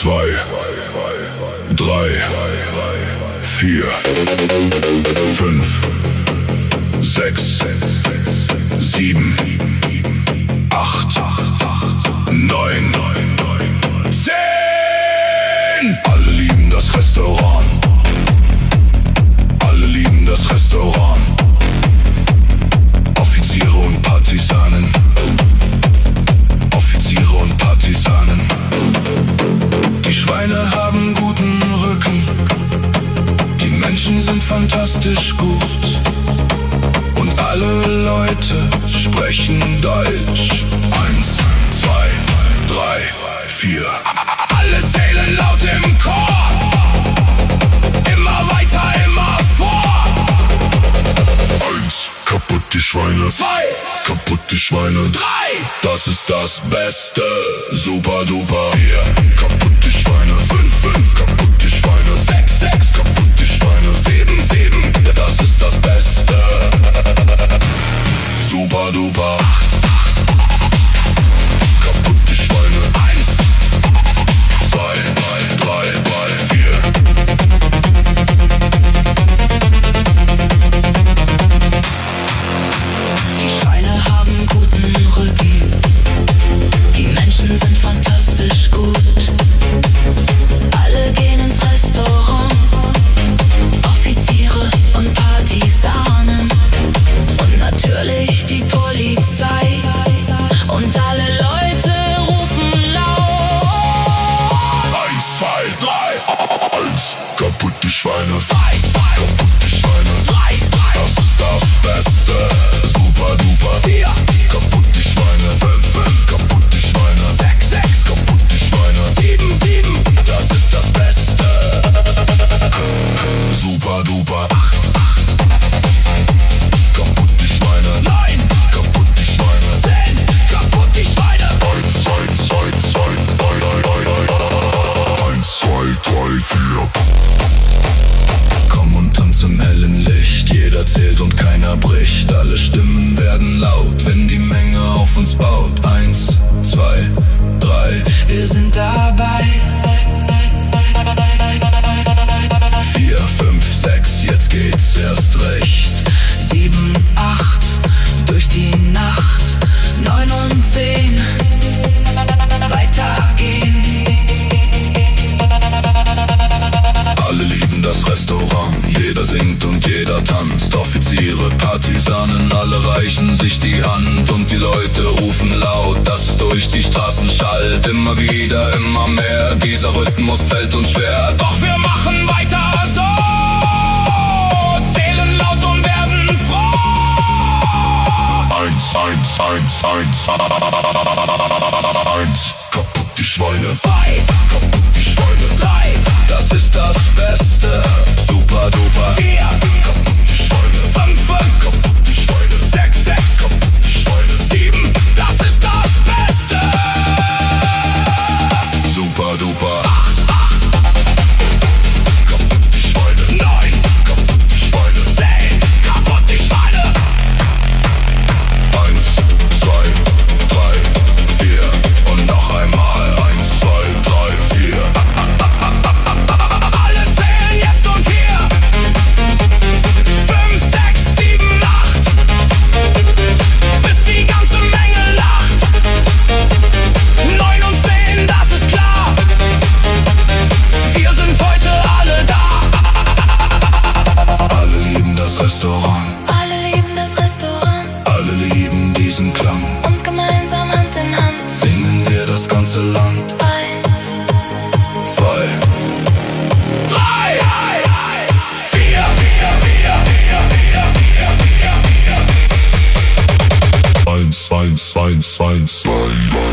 2, 3, 4, 5, 6, 7, 8, 9, 10. Alle lieben das Restaurant. Alle lieben das Restaurant. Offiziere und Partisanen. Offiziere und Partisanen. Die Schweine haben guten Rücken. Die Menschen sind fantastisch gut. Und alle Leute sprechen Deutsch. 1, 2, 3, 4. Alle zählen laut im Chor. Immer weiter, immer vor. 1, kaputt die Schweine. 2, kaputt die Schweine. 3, das ist das Beste. Super duper. 4, kaputt die Schweine. 5, kaputt die Schweine. 6, kaputt die Schweine. 7, ja, das ist das Beste. Super duper. 8, kaputt die Schweine. 1, 2, 3, 4. Die Schweine haben guten Rücken. Die Menschen sind fantastisch gut. Alle gehen ins Restaurant. Offiziere und Partisanen. Und natürlich die Polizei. Und alle Leute rufen laut. 1, 2, 3, 1, kaputt die Schweine. 2, kaputt die Schweine. 3, das ist das Beste. Super duper. 4, kaputt die Schweine. 5, kaputt die Schweine. 6, kaputt die Schweine. 7, das ist das Beste. Super duper. 8, kaputt die Schweine. 9, kaputt die Schweine. 10, kaputt die Schweine. 1, 2, 3, 4. Komm und tanz im hellen Licht. Jeder zählt und keiner bricht. Alle Stimmen werden laut, wenn die Menge auf uns baut. 1, 2, 3. Wir sind dabei. 4, 5, 6, jetzt geht's erst recht. 7, 8, durch die Nacht. 9 und 10, weitergehen. Alle lieben das Restaurant, jeder singt und jeder tanzt. Offiziere, Partisanen, alle reichen sich die Hand. Und die Leute rufen laut, dass es durch die Straßen schallt. Immer wieder, immer mehr, dieser Rhythmus fällt uns schwer. Doch wir machen weiter so, zählen laut und werden froh. 1, 1, kaputt die Schweine. 2, kaputt die Schweine. 3, das ist das Beste. Super duper. 4, kaputt die Schweine. 5, kaputt die Schweine. 6, kaputt die Schweine. 7, das ist das Beste. Super duper. 8, kaputt die Schweine. 9, kaputt die Schweine. 10, kaputt die Schweine. 1, 2, 3, 4 und noch einmal. 1, 2, 3, 4. Alle zählen jetzt und hier. 5, 6, 7, 8. Bis die ganze Menge lacht. 9 und 10, das ist klar. Wir sind heute alle da. Alle lieben das Restaurant. Alle lieben das Restaurant. Alle lieben diesen Klang. Und gemeinsam Hand in Hand. Singen wir das ganze Land. 1, 2, 3, 4. 1, 1, 1, 1, 2.